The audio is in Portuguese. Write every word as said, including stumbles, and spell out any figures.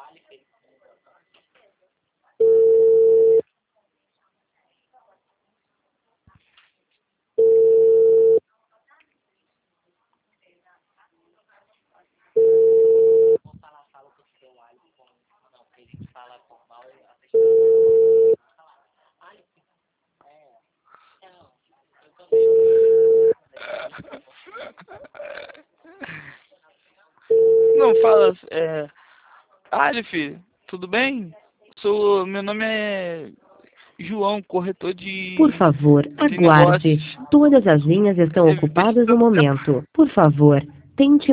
Não fala, é... Aleph, tudo bem? Sou, meu nome é João, corretor Por de, favor, de negócios. aguarde. Todas as linhas estão É, vejo ocupadas no momento. Por favor, tente